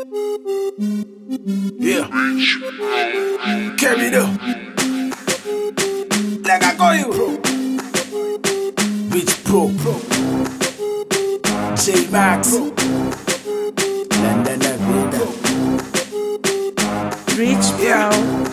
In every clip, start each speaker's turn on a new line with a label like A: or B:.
A: Yeah. Carry it up. Like I call you. Rich Pro. J Max. London Vida.
B: Rich Pro.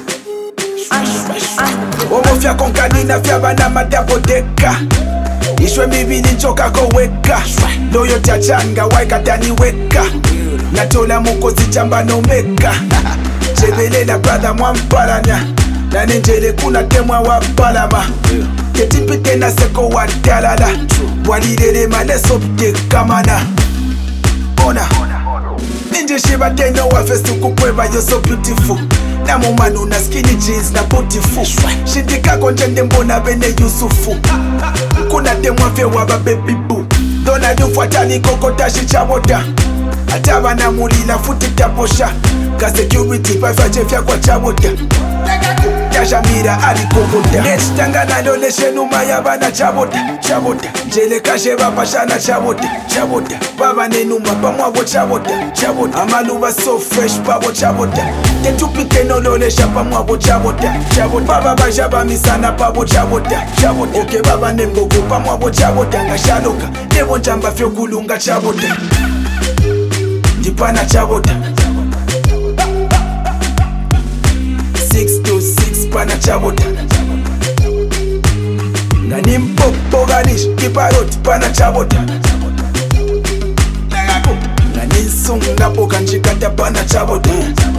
A: Womofya konkanina fya bana madabodeka. Ishwe mibili nchoka koweka. Loyo tachanga waikatani weka. Natola mukozi chamba no meka. Chebelela brother mwamparanya. Nanenjele kuna temwa wapalama. Ketipite na seko watalala. Walilele maneso bide kamana. Ona Ninje shiba teno wafestu kukweba. You're so beautiful. Na mumanu na skinny jeans na beautiful. Shindika konjende mbona bene Yusufu. Kuna temwa fe waba baby boo. Dona dufuata ni kokota shichabota. Ataba na mulila futi taposha. Ka security pa chefya kwa chabota. Yashamira alikokota. Nechitanga nalole shenuma yabana chabota. Chabota Jele kashe bapashana chabota. Chabota Baba nenuma pamwabo chabota. Chabota Amaluba so fresh babo chabota. Tetupite nolole shapa mwabo chabota. Chabota Baba bajaba misana pabo chabota. Chabota Oke baba nembogo pamwabo chabota. Ngashaloka Nebo njamba fyo kulunga chabota. Dipana chabota 6 to 6 pana chabota. Ngani mpopo ganish kiparoti pana chabota. Ngani sunga poka njikata pana chabota.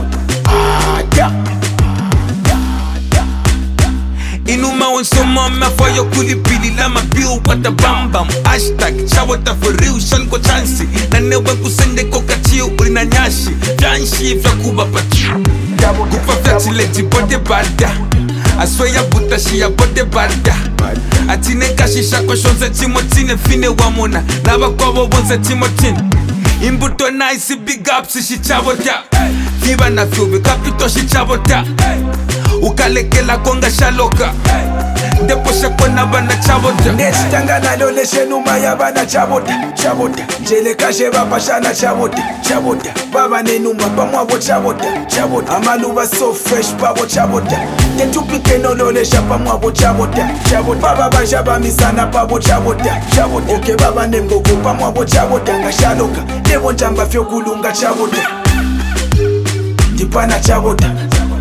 C: Inuma onso mama for your kulipili lama bill what the bam bam hashtag chawata for real shan ko chansi na newe kusende koka chiu ulina nyashi janshi vya kuba pati kupa vya chileti bode bada aswaya butashi ya bode bada atine kashisha kwa shonze timotine fine wamona naba kwa wabonze timotine imbuto nice big ups shi chabota viva na fubi kapito shi chabota ukalekela konga shaloka Depo shakona bana chabota.
A: Nechitanga nalole shenuma yabana chabota. Chabota Jele kashe bapashana chabota. Chabota Baba nenuma pamwabo chabota. Chabota Amaluba so fresh babo chabota. Tetupite nolole shapa mwabo chabota. Chabota Baba bajaba misana pabo chabota. Chabota Oke baba nembogo pamwabo chabota. Ngashaloka Nebo njamba fyo kulunga chabota. Dipana chabota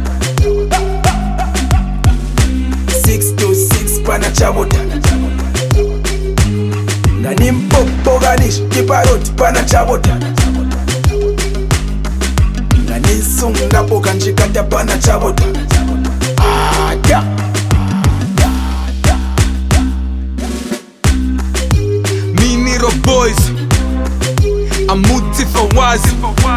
A: 6 to 6 pana chabota. Ngani mpopo ganish kiparoti pana chabota. Ngani sunga poka njikata pana chabota.
C: Miniro boys Amuti for wazi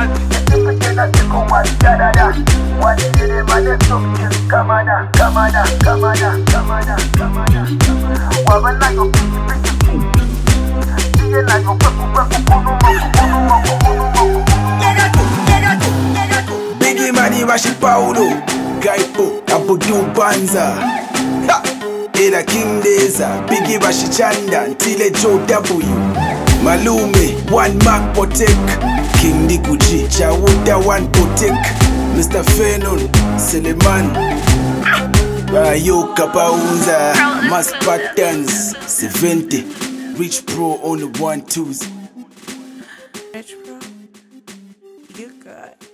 A: Biggie Mani Bashi Paulo Gaipo Abudu Banza Era King Deza Biggie Bashi Chanda Ntile Joe W Malume One Mark Potek King Dikuchi Chawuda One Potek Mr. Fenon Seleman Bayo Kapaunza Mass Patterns 70 Rich Pro on the 1-2s.
B: Rich Pro. You good.